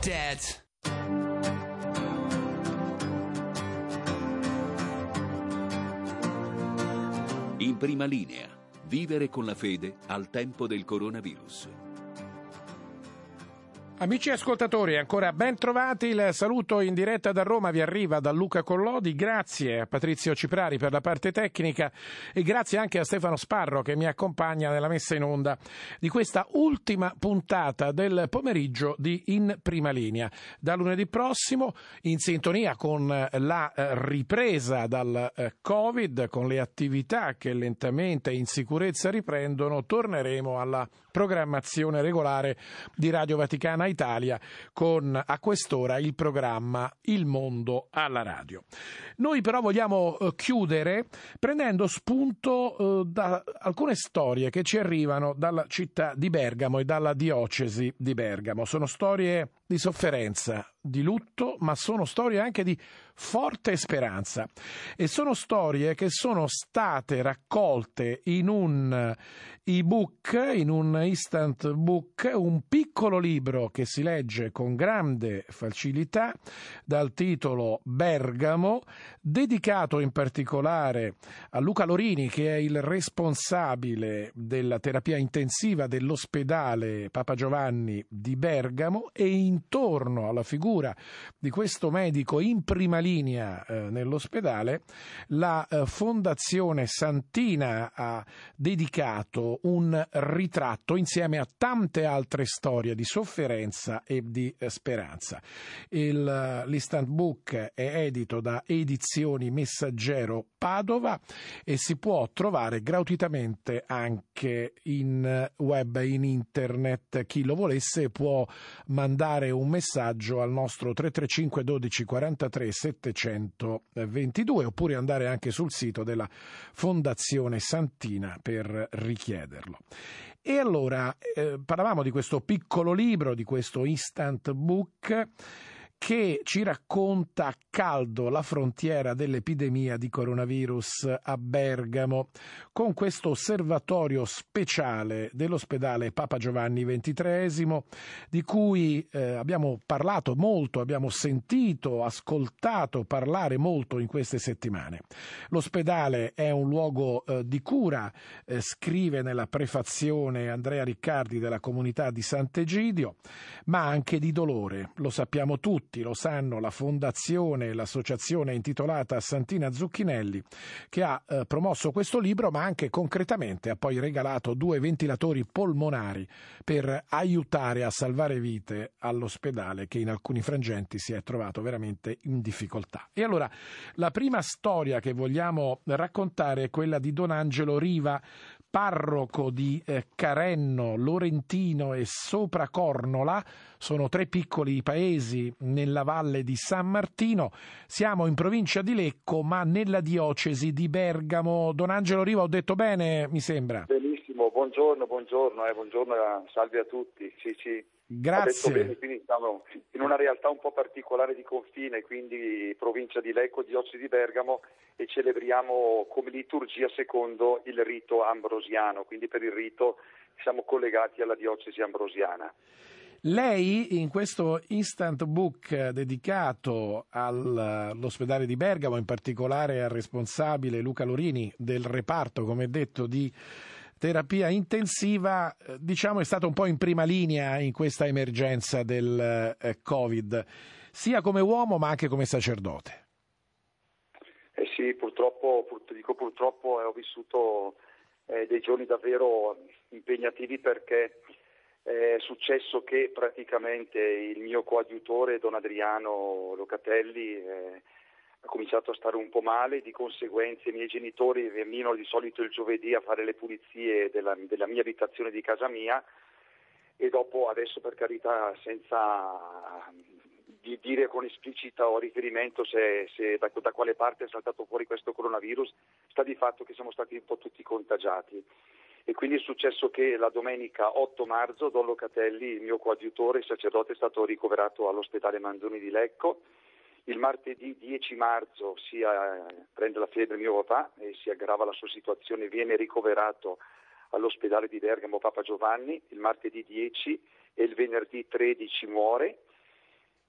dead. In prima linea, vivere con la fede al tempo del coronavirus. Amici ascoltatori, ancora ben trovati. Il saluto in diretta da Roma vi arriva da Luca Collodi. Grazie a Patrizio Ciprari per la parte tecnica e grazie anche a Stefano Sparro che mi accompagna nella messa in onda di questa ultima puntata del pomeriggio di In Prima Linea. Da lunedì prossimo, in sintonia con la ripresa dal Covid, con le attività che lentamente in sicurezza riprendono, torneremo alla programmazione regolare di Radio Vaticana Italia con a quest'ora il programma Il Mondo alla Radio. Noi però vogliamo chiudere prendendo spunto da alcune storie che ci arrivano dalla città di Bergamo e dalla diocesi di Bergamo. Sono storie di sofferenza, di lutto, ma sono storie anche di forte speranza e sono storie che sono state raccolte in un ebook, in un instant book, un piccolo libro che si legge con grande facilità dal titolo Bergamo, dedicato in particolare a Luca Lorini, che è il responsabile della terapia intensiva dell'ospedale Papa Giovanni di Bergamo, e intorno alla figura di questo medico in prima linea nell'ospedale la Fondazione Santina ha dedicato un ritratto insieme a tante altre storie di sofferenza e di speranza. L'instant book è edito da Edizioni Messaggero Padova e si può trovare gratuitamente anche in web, in internet. Chi lo volesse può mandare un messaggio al nostro 335 12 43 722 oppure andare anche sul sito della Fondazione Santina per richiederlo. E allora parlavamo di questo piccolo libro, di questo instant book che ci racconta a caldo la frontiera dell'epidemia di coronavirus a Bergamo, con questo osservatorio speciale dell'ospedale Papa Giovanni XXIII, di cui abbiamo parlato molto, abbiamo sentito, ascoltato parlare molto in queste settimane. L'ospedale è un luogo di cura, scrive nella prefazione Andrea Riccardi della comunità di Sant'Egidio, ma anche di dolore, lo sappiamo tutti. Lo sanno la fondazione e l'associazione intitolata Santina Zucchinelli, che ha promosso questo libro, ma anche concretamente ha poi regalato 2 ventilatori polmonari per aiutare a salvare vite all'ospedale che in alcuni frangenti si è trovato veramente in difficoltà. E allora la prima storia che vogliamo raccontare è quella di Don Angelo Riva, parroco di Carenno, Lorentino e Sopracornola. Sono 3 piccoli paesi nella valle di San Martino. Siamo in provincia di Lecco, ma nella diocesi di Bergamo. Don Angelo Riva, ho detto bene, mi sembra? Benissimo, buongiorno, salve a tutti. Sì. Grazie. Ho detto bene, quindi siamo in una realtà un po' particolare di confine, quindi provincia di Lecco, diocesi di Bergamo, e celebriamo come liturgia secondo il rito ambrosiano, quindi per il rito siamo collegati alla diocesi ambrosiana. Lei in questo instant book dedicato all'ospedale di Bergamo, in particolare al responsabile Luca Lorini del reparto, come detto, di terapia intensiva, diciamo è stato un po' in prima linea in questa emergenza del Covid, sia come uomo ma anche come sacerdote. Sì, purtroppo ho vissuto dei giorni davvero impegnativi, perché è successo che praticamente il mio coadiutore Don Adriano Locatelli ha cominciato a stare un po' male, di conseguenza i miei genitori venivano di solito il giovedì a fare le pulizie della mia abitazione di casa mia, e dopo, adesso per carità, senza di dire con esplicito riferimento se da quale parte è saltato fuori questo coronavirus, sta di fatto che siamo stati un po' tutti contagiati. E quindi è successo che la domenica 8 marzo Don Locatelli, il mio coadiutore, il sacerdote, è stato ricoverato all'ospedale Manzoni di Lecco. Il martedì 10 marzo prende la febbre mio papà e si aggrava la sua situazione, viene ricoverato all'ospedale di Bergamo Papa Giovanni il martedì 10, e il venerdì 13 muore.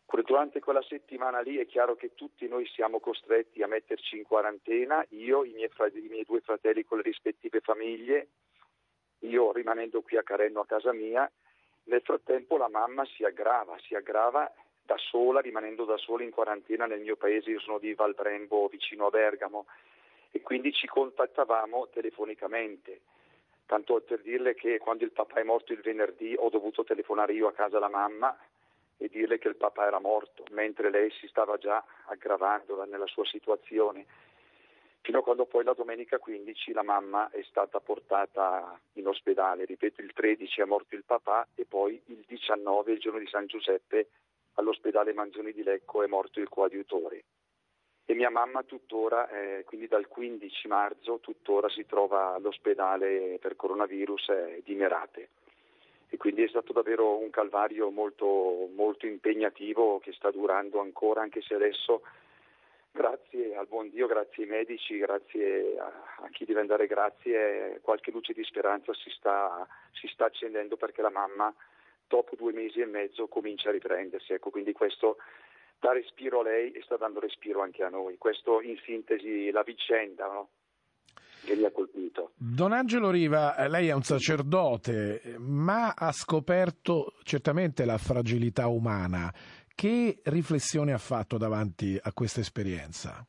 Durante quella settimana lì è chiaro che tutti noi siamo costretti a metterci in quarantena, io, i miei due fratelli con le rispettive famiglie, io rimanendo qui a Carenno a casa mia. Nel frattempo la mamma si aggrava da sola, rimanendo da sola in quarantena nel mio paese. Io sono di Valbrembo, vicino a Bergamo, e quindi ci contattavamo telefonicamente. Tanto per dirle che quando il papà è morto il venerdì ho dovuto telefonare io a casa alla mamma e dirle che il papà era morto, mentre lei si stava già aggravando nella sua situazione, fino a quando poi la domenica 15 la mamma è stata portata in ospedale. Ripeto, il 13 è morto il papà e poi il 19, il giorno di San Giuseppe, all'ospedale Manzoni di Lecco è morto il coadiutore. E mia mamma tuttora, quindi dal 15 marzo, tuttora si trova all'ospedale per coronavirus di Merate. E quindi è stato davvero un calvario molto, molto impegnativo che sta durando ancora, anche se adesso, grazie al buon Dio, grazie ai medici, grazie a chi deve andare grazie, qualche luce di speranza si sta accendendo, perché la mamma dopo 2 mesi e mezzo comincia a riprendersi. Ecco, quindi questo dà respiro a lei e sta dando respiro anche a noi. Questo in sintesi la vicenda, no? Che mi ha colpito. Don Angelo Riva, lei è un sacerdote, ma ha scoperto certamente la fragilità umana. Che riflessione ha fatto davanti a questa esperienza?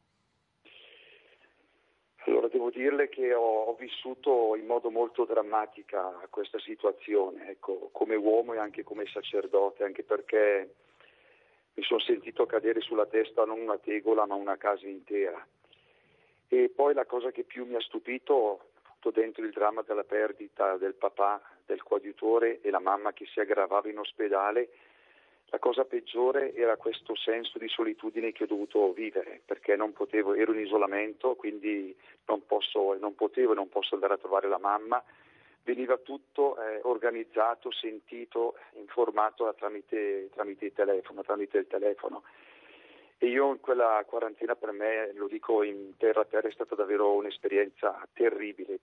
Allora, devo dirle che ho vissuto in modo molto drammatica questa situazione, ecco, come uomo e anche come sacerdote, anche perché mi sono sentito cadere sulla testa non una tegola ma una casa intera. E poi la cosa che più mi ha stupito, tutto dentro il dramma della perdita del papà, del coadiutore e la mamma che si aggravava in ospedale, la cosa peggiore era questo senso di solitudine che ho dovuto vivere, perché non potevo, ero in isolamento, quindi non posso andare a trovare la mamma. Veniva tutto organizzato, sentito, informato tramite il telefono. E io in quella quarantena, per me, lo dico in terra a terra, è stata davvero un'esperienza terribile.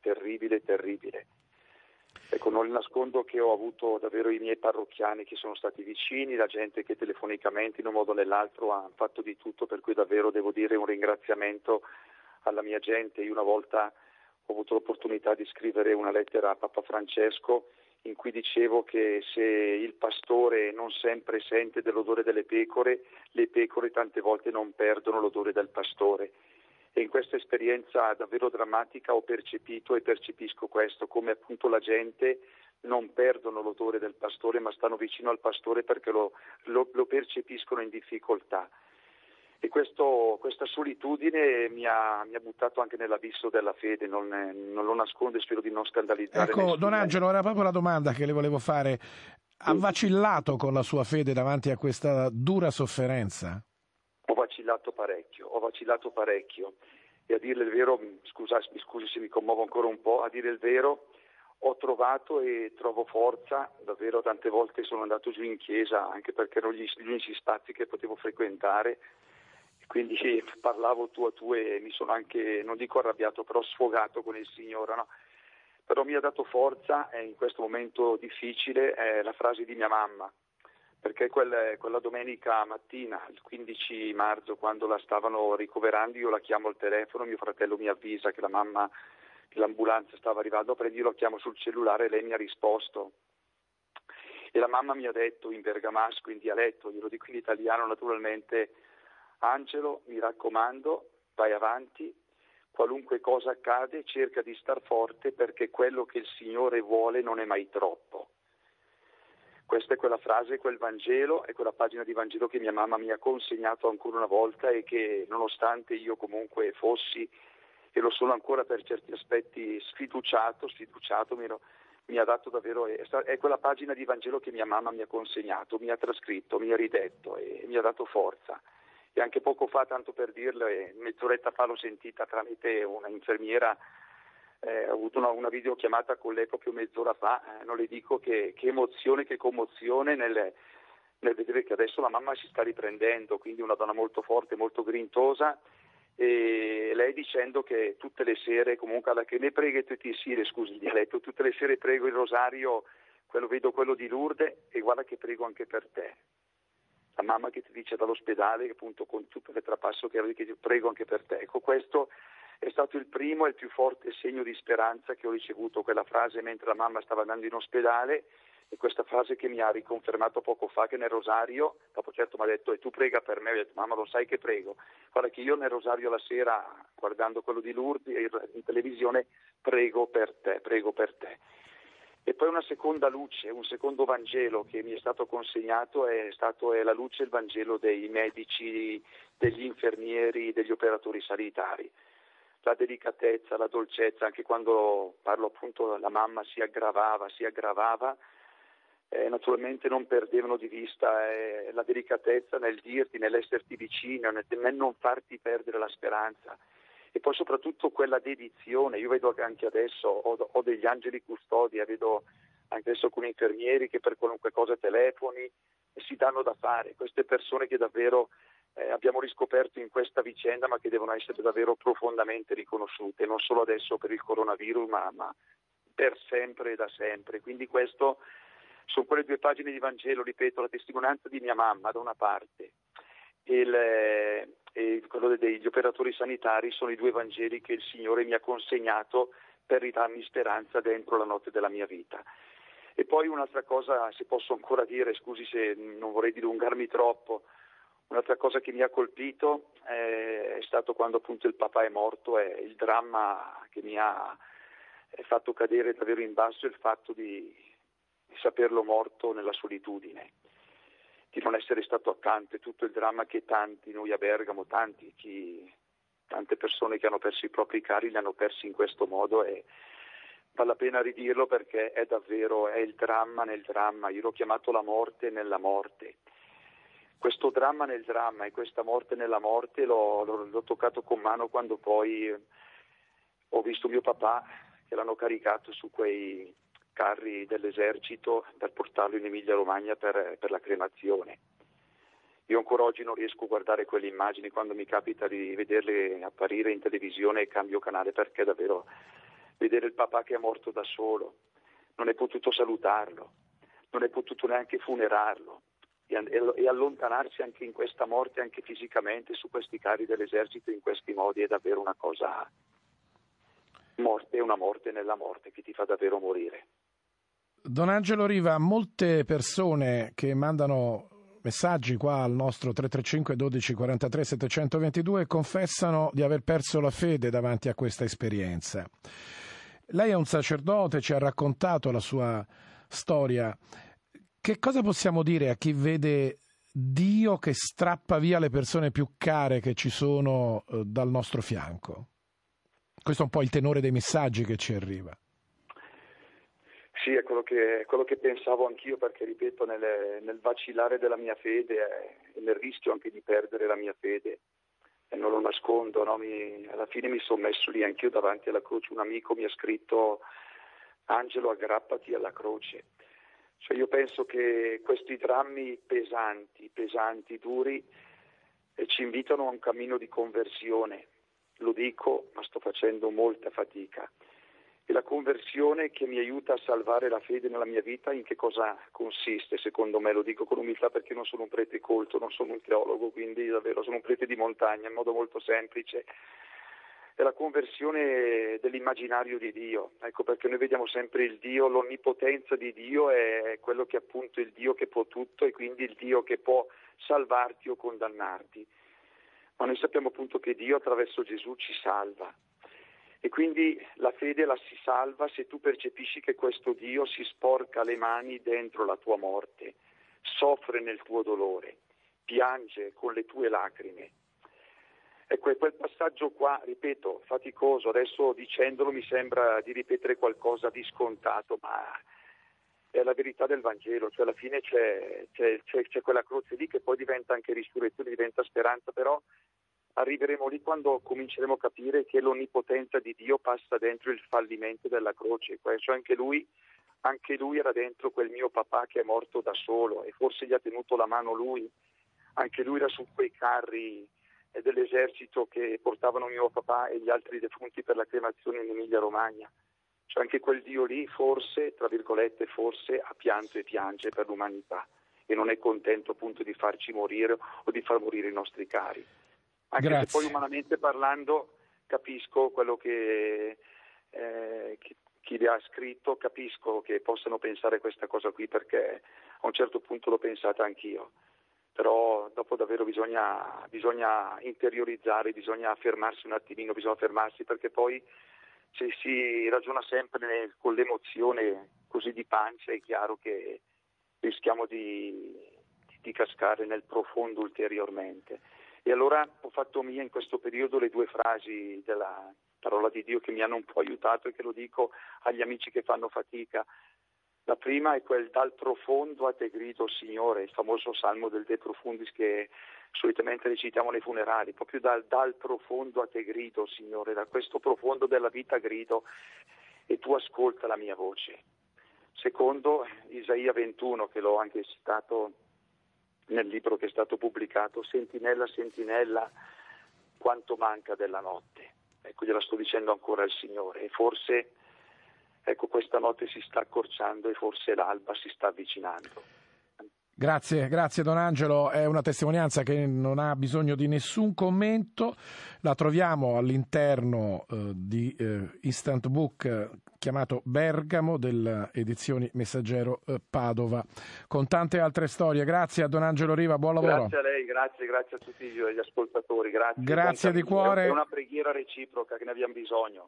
Ecco, non nascondo che ho avuto davvero i miei parrocchiani che sono stati vicini, la gente che telefonicamente in un modo o nell'altro ha fatto di tutto, per cui davvero devo dire un ringraziamento alla mia gente. Io una volta ho avuto l'opportunità di scrivere una lettera a Papa Francesco in cui dicevo che se il pastore non sempre sente dell'odore delle pecore, le pecore tante volte non perdono l'odore del pastore. E in questa esperienza davvero drammatica ho percepito e percepisco questo, come appunto la gente non perdono l'odore del pastore ma stanno vicino al pastore perché lo percepiscono in difficoltà. E questa solitudine mi ha buttato anche nell'abisso della fede, non lo nascondo e spero di non scandalizzare nessuno. Ecco, Don Angelo, era proprio la domanda che le volevo fare. Ha vacillato con la sua fede davanti a questa dura sofferenza? Ho vacillato parecchio e a dire il vero, mi scusi se mi commuovo ancora un po', a dire il vero ho trovato e trovo forza, davvero tante volte sono andato giù in chiesa anche perché erano gli unici spazi che potevo frequentare. Quindi parlavo tu a tu e mi sono anche, non dico arrabbiato, però sfogato con il Signore, no? Però mi ha dato forza in questo momento difficile la frase di mia mamma, perché quella domenica mattina, il 15 marzo, quando la stavano ricoverando, io la chiamo al telefono, mio fratello mi avvisa che che l'ambulanza stava arrivando a prendere, io la chiamo sul cellulare e lei mi ha risposto. E la mamma mi ha detto in bergamasco, in dialetto, glielo dico in italiano naturalmente: Angelo, mi raccomando, vai avanti, qualunque cosa accade cerca di star forte perché quello che il Signore vuole non è mai troppo. Questa è quella frase, quel Vangelo, è quella pagina di Vangelo che mia mamma mi ha consegnato ancora una volta e che nonostante io comunque fossi, e lo sono ancora per certi aspetti, sfiduciato, mi ha dato davvero, è quella pagina di Vangelo che mia mamma mi ha consegnato, mi ha trascritto, mi ha ridetto e mi ha dato forza. E anche poco fa, tanto per dirlo, mezz'oretta fa l'ho sentita tramite una infermiera, ho avuto una videochiamata con lei proprio mezz'ora fa, non le dico che emozione, che commozione nel vedere che adesso la mamma si sta riprendendo, quindi una donna molto forte, molto grintosa, e lei dicendo che tutte le sere, comunque alla che ne prega tutti i sire, scusi il dialetto, tutte le sere prego il rosario, vedo quello di Lourdes e guarda che prego anche per te. La mamma che ti dice dall'ospedale, che appunto con tutto il trapasso che avevi, che ti prego anche per te. Ecco, questo è stato il primo e il più forte segno di speranza che ho ricevuto, quella frase mentre la mamma stava andando in ospedale, e questa frase che mi ha riconfermato poco fa che nel rosario, dopo certo mi ha detto e tu prega per me, ho detto mamma lo sai che prego, guarda che io nel rosario la sera guardando quello di Lourdes in televisione prego per te. E poi una seconda luce, un secondo Vangelo che mi è stato consegnato è la luce, il Vangelo dei medici, degli infermieri, degli operatori sanitari. La delicatezza, la dolcezza, anche quando parlo appunto la mamma si aggravava, naturalmente non perdevano di vista la delicatezza nel dirti, nell'esserti vicino, nel non farti perdere la speranza. E poi soprattutto quella dedizione, io vedo che anche adesso ho degli angeli custodi, vedo anche adesso alcuni infermieri che per qualunque cosa telefoni e si danno da fare, queste persone che davvero abbiamo riscoperto in questa vicenda ma che devono essere davvero profondamente riconosciute, non solo adesso per il coronavirus ma per sempre e da sempre. Quindi questo sono quelle 2 pagine di Vangelo, ripeto, la testimonianza di mia mamma da una parte e quello degli operatori sanitari sono i 2 Vangeli che il Signore mi ha consegnato per ridarmi speranza dentro la notte della mia vita. E poi un'altra cosa, se posso ancora dire, scusi se non vorrei dilungarmi troppo, un'altra cosa che mi ha colpito è stato quando appunto il papà è morto, è il dramma che mi ha fatto cadere davvero in basso, il fatto di saperlo morto nella solitudine, di non essere stato accanto, e tutto il dramma che tanti, noi a Bergamo, tante persone che hanno perso i propri cari li hanno persi in questo modo, e vale la pena ridirlo perché è il dramma nel dramma. Io l'ho chiamato la morte nella morte. Questo dramma nel dramma e questa morte nella morte l'ho toccato con mano quando poi ho visto mio papà che l'hanno caricato su quei carri dell'esercito per portarlo in Emilia Romagna per la cremazione. Io ancora oggi non riesco a guardare quelle immagini, quando mi capita di vederle apparire in televisione e cambio canale, perché davvero vedere il papà che è morto da solo, non è potuto salutarlo, non è potuto neanche funerarlo e allontanarsi anche in questa morte, anche fisicamente, su questi carri dell'esercito in questi modi, è davvero una cosa, morte è una morte nella morte che ti fa davvero morire. Don Angelo Riva, molte persone che mandano messaggi qua al nostro 335 12 43 722 confessano di aver perso la fede davanti a questa esperienza. Lei è un sacerdote, ci ha raccontato la sua storia. Che cosa possiamo dire a chi vede Dio che strappa via le persone più care che ci sono dal nostro fianco? Questo è un po' il tenore dei messaggi che ci arriva. Sì, è quello che pensavo anch'io, perché ripeto, nel vacillare della mia fede e nel rischio anche di perdere la mia fede, e non lo nascondo, no? Alla fine mi sono messo lì anch'io davanti alla croce. Un amico mi ha scritto: Angelo, aggrappati alla croce. Cioè io penso che questi drammi pesanti, duri, ci invitano a un cammino di conversione. Lo dico, ma sto facendo molta fatica. E la conversione che mi aiuta a salvare la fede nella mia vita, in che cosa consiste? Secondo me, lo dico con umiltà perché non sono un prete colto, non sono un teologo, quindi davvero sono un prete di montagna, in modo molto semplice. È la conversione dell'immaginario di Dio. Ecco perché noi vediamo sempre il Dio, l'onnipotenza di Dio è quello che è appunto il Dio che può tutto, e quindi il Dio che può salvarti o condannarti. Ma noi sappiamo appunto che Dio attraverso Gesù ci salva. E quindi la fede la si salva se tu percepisci che questo Dio si sporca le mani dentro la tua morte, soffre nel tuo dolore, piange con le tue lacrime. Ecco, quel passaggio qua, ripeto, faticoso, adesso dicendolo mi sembra di ripetere qualcosa di scontato, ma è la verità del Vangelo, cioè alla fine c'è quella croce lì che poi diventa anche risurrezione, diventa speranza, però arriveremo lì quando cominceremo a capire che l'onnipotenza di Dio passa dentro il fallimento della croce. Cioè anche lui era dentro quel mio papà che è morto da solo, e forse gli ha tenuto la mano lui. Anche lui era su quei carri dell'esercito che portavano mio papà e gli altri defunti per la cremazione in Emilia Romagna. Cioè anche quel Dio lì forse, tra virgolette, forse ha pianto e piange per l'umanità. e non è contento appunto di farci morire o di far morire i nostri cari. Anche Grazie. se poi umanamente parlando capisco quello che chi li ha scritto, capisco che possano pensare questa cosa qui, perché a un certo punto l'ho pensata anch'io, però dopo davvero bisogna interiorizzare, bisogna fermarsi un attimino, bisogna fermarsi, perché poi se si ragiona sempre con l'emozione così di pancia è chiaro che rischiamo di cascare nel profondo ulteriormente. E allora ho fatto mia in questo periodo le 2 frasi della parola di Dio che mi hanno un po' aiutato e che lo dico agli amici che fanno fatica. La prima è quel dal profondo a te grido Signore, il famoso salmo del De Profundis che solitamente recitiamo nei funerali, proprio dal profondo a te grido Signore, da questo profondo della vita grido e tu ascolta la mia voce. Secondo, Isaia 21, che l'ho anche citato nel libro che è stato pubblicato, sentinella, sentinella, quanto manca della notte. Ecco, gliela sto dicendo ancora al Signore, e forse questa notte si sta accorciando e forse l'alba si sta avvicinando. Grazie Don Angelo, è una testimonianza che non ha bisogno di nessun commento, la troviamo all'interno di Instant Book chiamato Bergamo delle edizioni Messaggero Padova, con tante altre storie. Grazie a Don Angelo Riva, buon lavoro. Grazie a lei, grazie a tutti gli ascoltatori, grazie di cuore. È una preghiera reciproca che ne abbiamo bisogno.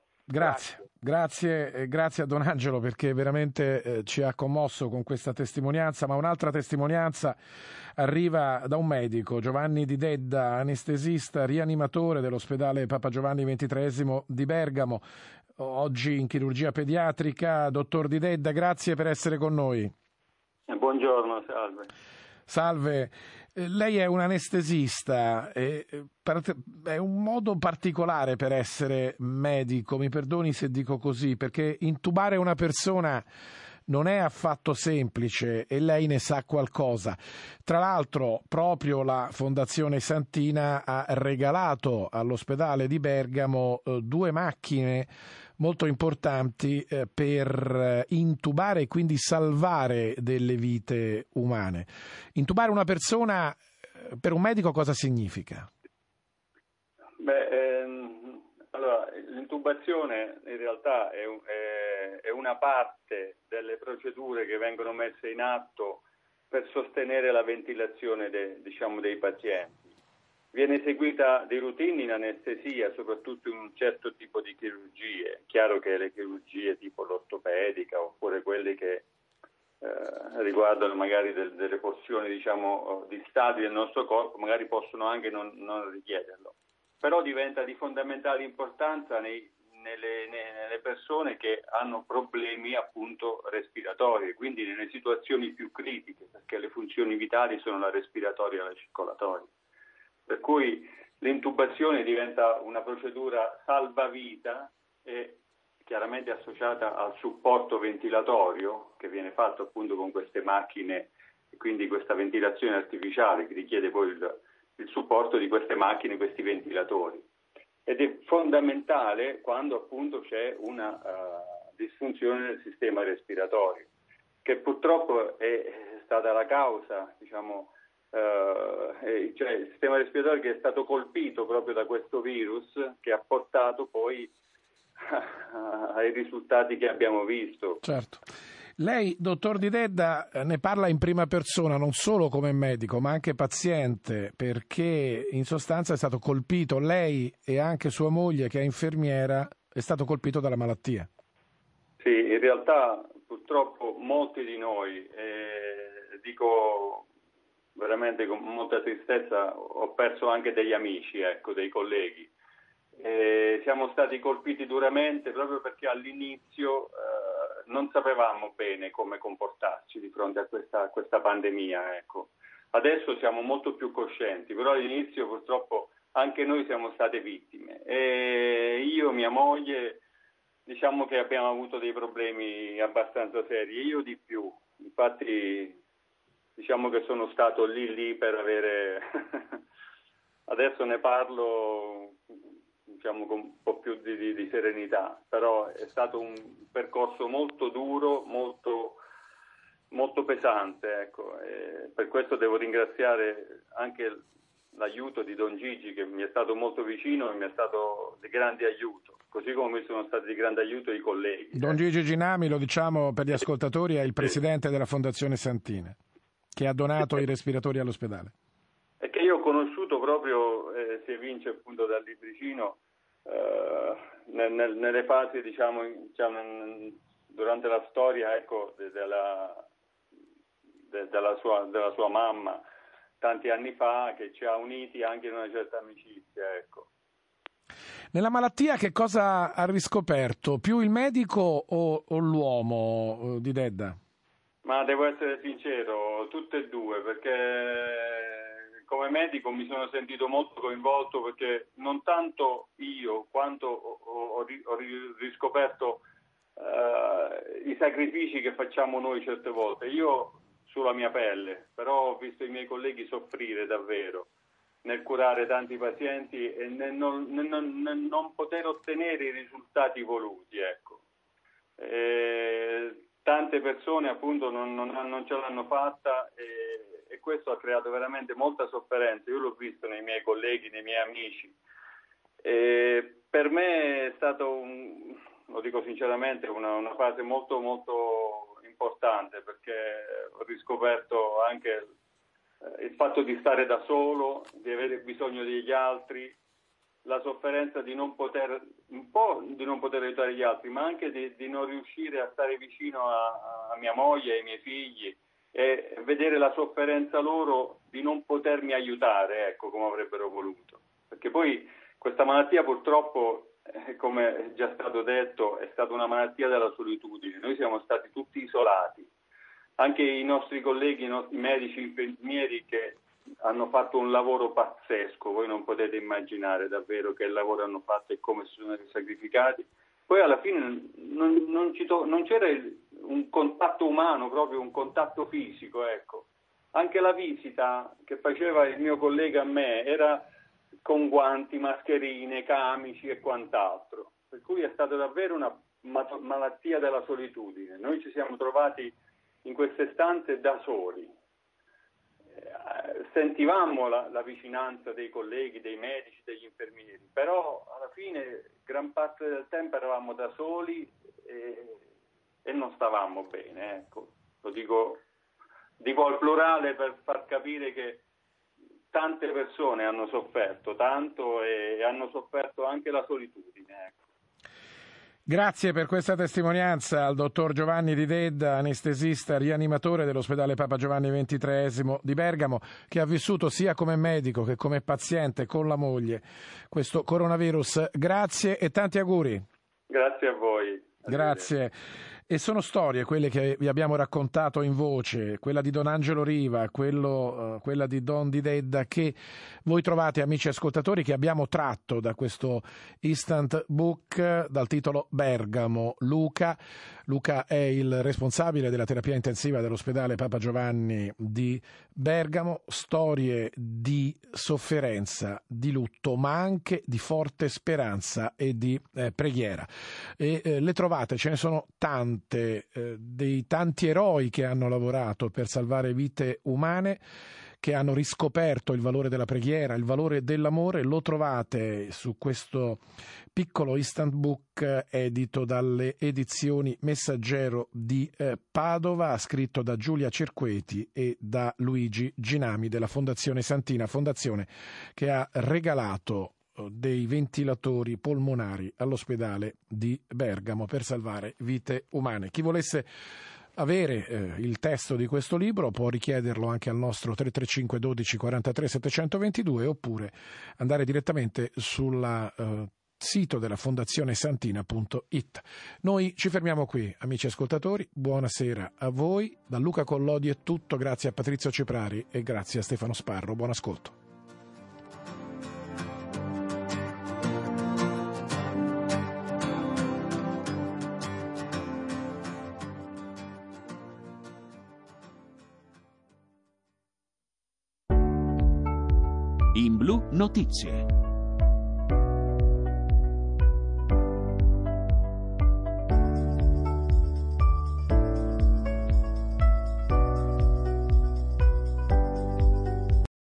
Grazie a Don Angelo, perché veramente ci ha commosso con questa testimonianza, ma un'altra testimonianza arriva da un medico, Giovanni Di Dedda, anestesista, rianimatore dell'ospedale Papa Giovanni XXIII di Bergamo, oggi in chirurgia pediatrica. Dottor Di Dedda, grazie per essere con noi. Buongiorno, salve. Salve. Lei è un anestesista, è un modo particolare per essere medico, mi perdoni se dico così, perché intubare una persona non è affatto semplice e lei ne sa qualcosa. Tra l'altro, proprio la Fondazione Santina ha regalato all'ospedale di Bergamo 2 macchine molto importanti per intubare e quindi salvare delle vite umane. Intubare una persona per un medico cosa significa? Allora, l'intubazione in realtà è una parte delle procedure che vengono messe in atto per sostenere la ventilazione dei pazienti. Viene eseguita di routine in anestesia, soprattutto in un certo tipo di chirurgie. Chiaro che le chirurgie tipo l'ortopedica oppure quelle che riguardano magari delle porzioni distali del nostro corpo magari possono anche non richiederlo. Però diventa di fondamentale importanza nelle persone che hanno problemi appunto respiratori, quindi nelle situazioni più critiche, perché le funzioni vitali sono la respiratoria e la circolatoria. Per cui l'intubazione diventa una procedura salvavita e chiaramente associata al supporto ventilatorio che viene fatto appunto con queste macchine, e quindi questa ventilazione artificiale che richiede poi il supporto di queste macchine, questi ventilatori. Ed è fondamentale quando appunto c'è una disfunzione del sistema respiratorio, che purtroppo è stata la causa, cioè il sistema respiratorio che è stato colpito proprio da questo virus, che ha portato poi ai risultati che abbiamo visto. Certo. Lei, dottor Di Dedda, ne parla in prima persona non solo come medico ma anche paziente, perché in sostanza è stato colpito lei e anche sua moglie, che è infermiera, è stato colpito dalla malattia. Sì, in realtà purtroppo molti di noi, dico veramente con molta tristezza, ho perso anche degli amici, dei colleghi. Siamo stati colpiti duramente proprio perché all'inizio non sapevamo bene come comportarci di fronte a questa pandemia. Adesso siamo molto più coscienti, però all'inizio purtroppo anche noi siamo state vittime. E io, mia moglie, diciamo che abbiamo avuto dei problemi abbastanza seri, io di più. Infatti diciamo che sono stato lì per avere adesso ne parlo con un po' più di serenità, però è stato un percorso molto duro, molto pesante, per questo devo ringraziare anche l'aiuto di Don Gigi, che mi è stato molto vicino e mi è stato di grande aiuto, così come mi sono stati di grande aiuto i colleghi. Don Gigi Ginami, lo diciamo per gli ascoltatori, è il presidente della Fondazione Santina, che ha donato i respiratori all'ospedale. E che io ho conosciuto proprio, si evince appunto dal libricino, nelle fasi, diciamo, durante la storia, ecco, della sua mamma, tanti anni fa, che ci ha uniti anche in una certa amicizia, ecco. Nella malattia che cosa ha riscoperto? Più il medico o l'uomo di Dedda? Ma devo essere sincero, tutte e due, perché come medico mi sono sentito molto coinvolto, perché non tanto io quanto ho riscoperto i sacrifici che facciamo noi certe volte. Io sulla mia pelle, però ho visto i miei colleghi soffrire davvero nel curare tanti pazienti e nel non poter ottenere i risultati voluti, ecco. Tante persone appunto non ce l'hanno fatta e questo ha creato veramente molta sofferenza. Io l'ho visto nei miei colleghi, nei miei amici. Per me è stato, lo dico sinceramente, una fase molto molto importante, perché ho riscoperto anche il fatto di stare da solo, di avere bisogno degli altri, la sofferenza di non poter aiutare gli altri, ma anche di non riuscire a stare vicino a mia moglie, ai miei figli, e vedere la sofferenza loro di non potermi aiutare, ecco, come avrebbero voluto. Perché poi questa malattia purtroppo, come è già stato detto, è stata una malattia della solitudine. Noi siamo stati tutti isolati, anche i nostri colleghi, i nostri medici, infermieri, che hanno fatto un lavoro pazzesco. Voi non potete immaginare davvero che lavoro hanno fatto e come si sono sacrificati. Poi alla fine non c'era un contatto umano, proprio un contatto fisico, ecco. Anche la visita che faceva il mio collega a me era con guanti, mascherine, camici e quant'altro. Per cui è stata davvero una malattia della solitudine. Noi ci siamo trovati in queste stanze da soli. Sentivamo la vicinanza dei colleghi, dei medici, degli infermieri, però alla fine gran parte del tempo eravamo da soli e non stavamo bene, ecco. Lo dico al plurale per far capire che tante persone hanno sofferto tanto e hanno sofferto anche la solitudine, ecco. Grazie per questa testimonianza al dottor Giovanni Di Dedda, anestesista rianimatore dell'ospedale Papa Giovanni XXIII di Bergamo, che ha vissuto sia come medico che come paziente con la moglie questo coronavirus. Grazie e tanti auguri. Grazie a voi. Grazie. E sono storie quelle che vi abbiamo raccontato in voce, quella di Don Angelo Riva, quella di Don Di Dedda, che voi trovate, amici ascoltatori, che abbiamo tratto da questo instant book dal titolo Bergamo. Luca è il responsabile della terapia intensiva dell'ospedale Papa Giovanni di Bergamo. Storie di sofferenza, di lutto, ma anche di forte speranza e di preghiera. E le trovate, ce ne sono tante, dei tanti eroi che hanno lavorato per salvare vite umane, che hanno riscoperto il valore della preghiera, il valore dell'amore. Lo trovate su questo piccolo instant book edito dalle edizioni Messaggero di Padova, scritto da Giulia Cerqueti e da Luigi Ginami della Fondazione Santina, fondazione che ha regalato dei ventilatori polmonari all'ospedale di Bergamo per salvare vite umane. Chi volesse avere il testo di questo libro può richiederlo anche al nostro 335 12 43 722 oppure andare direttamente sul sito della Fondazione Santina.it. Noi ci fermiamo qui, amici ascoltatori, buonasera a voi. Da Luca Collodi è tutto, grazie a Patrizio Ciprari e grazie a Stefano Sparro. Buon ascolto. In Blu Notizie.